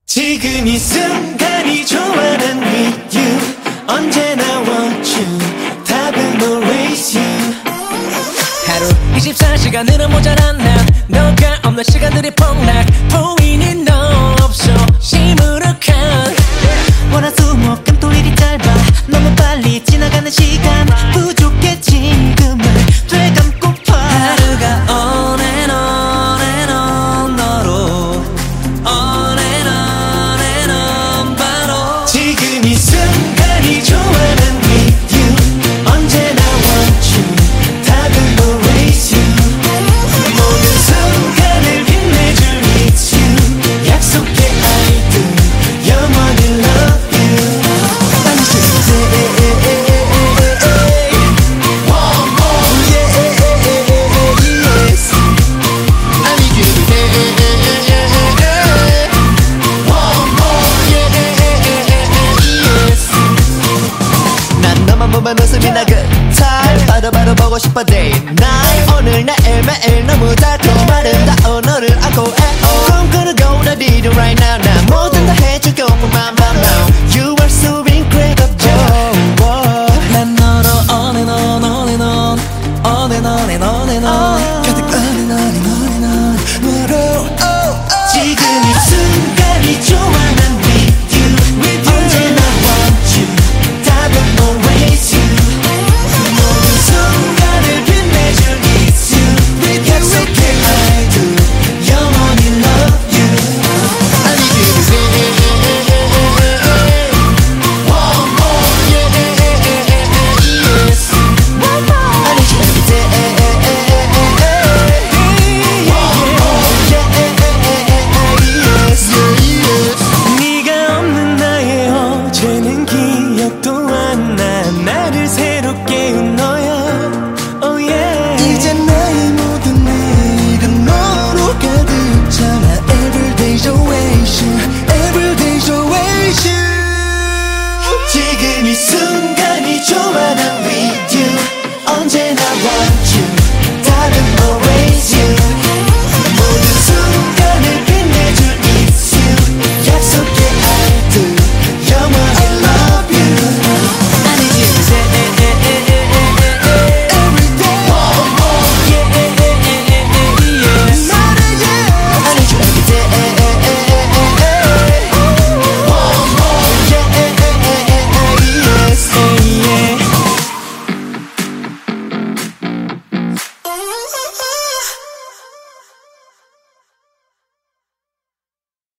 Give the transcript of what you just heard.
지금 이 순간이 좋아 난 with you 언제나 want you 답은 always you 하루 24시간으로 모자란 난 너가 없는 시간들이 폭락 보이는 너 없어 시무룩한 월화수목금 또 일이 짧아 너무 빨리 지나가는 시간 부족해 지금은 되감고파 하루가 on and on and on 너로 on and on and on 바로 지금 이 순간이 좋아 난 with you 언제나 want you 답은 always you 모든 순간을 빛내줄 it's you 약속해 I do 영원히 love you 아니 One more yes I need you One more yes 난 너만 보면 웃음이 나 그탈 바로바로 보고 싶어 day night 오늘 매일매일 너무 달콤한 아름다운 너를 안고 꿈꾸고 나 need you right now 난 뭐든 다 해주고만 You are so incredible 난 너로 on and on on and on on and on and on and on 가득 on and on and on and on 너로 지금 이 순간이 좋아 난 with you 언제나 want you 답은 always you 모든 순간을 빛내줄 it's you 약속해 I do 영원히 love you I need you One more yes I need you every day One more yes 네가 없는 나의 어제는 기억도 안 나 나를 새롭게 깨운 너야 oh yeah 이제 나의 모든 내일은 너로 가득 차나 Everyday situation Everyday situation 지금 이 순간이 좋아 난 with you